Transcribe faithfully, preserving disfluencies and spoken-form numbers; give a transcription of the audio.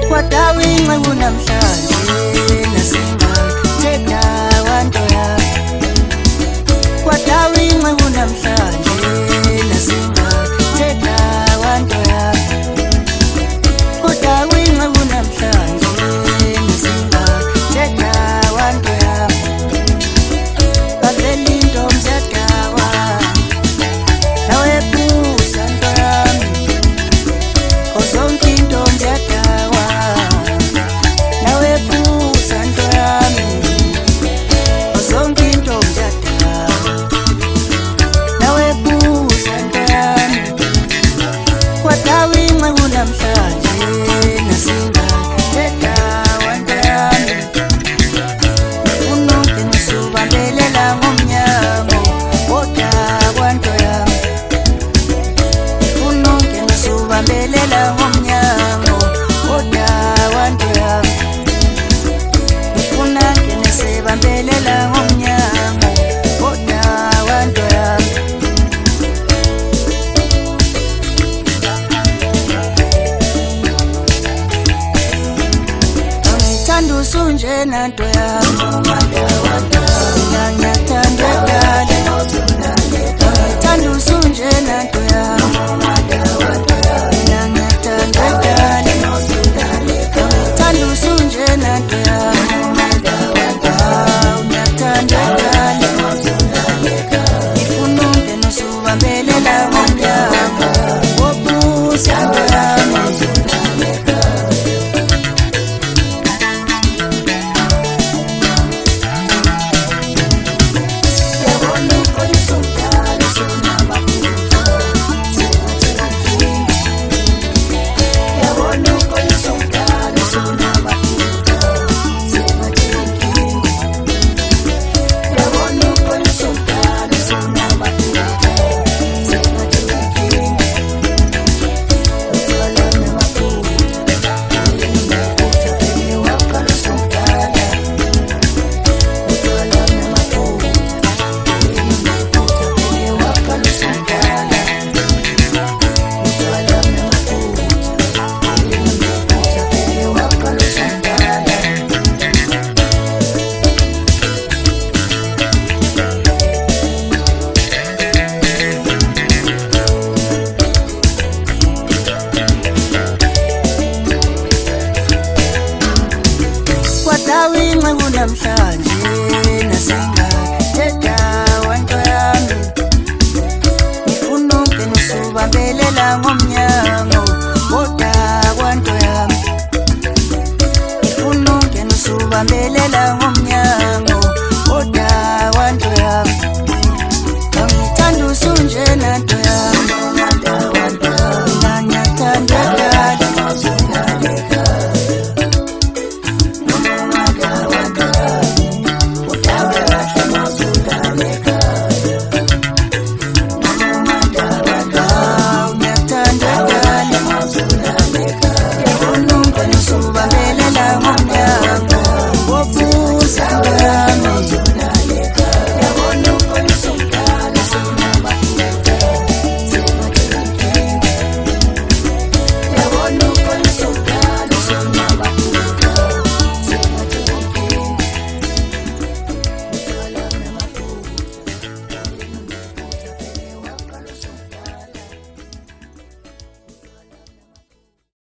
Kwatawinxa kunamhlanje nasingathetha wanto yami. Kwatawinxa kunamhlanje nasingathetha wanto yami. Kwatawinxa kunamhlanje nasingathetha wanto yami. Bavela intombi ziyadawa nawe busa nto yami. Zonke intombi ziyadawa nawe busa nto yami. Zonke intombi ziyadawa nawe busa nto yami. Kwatawinxa kunamhlanje nasingathetha wanto yami. Ngifuna ungena usubambelela ngomnyango kodwa kwanto yami. Ngifuna ungena usubambelela ngomnyango kodwa kwanto yami. Ngifuna ungena sebambelela ngomnyango kodwa kwanto yami. Angithanda usunjena nto yami. Ngiyathanda edala. Angithanda usunjena nto yami. Ngiyathanda edala. Angithanda usunjena nto yami. Ngiyathanda edala. Ngifuna ungena usubambelela ngomnyango wobusa nto yami. Kwatawinxa kunamhlanje nasingathetha wanto yami. Ngifuna ungena usubambelela ngomnyango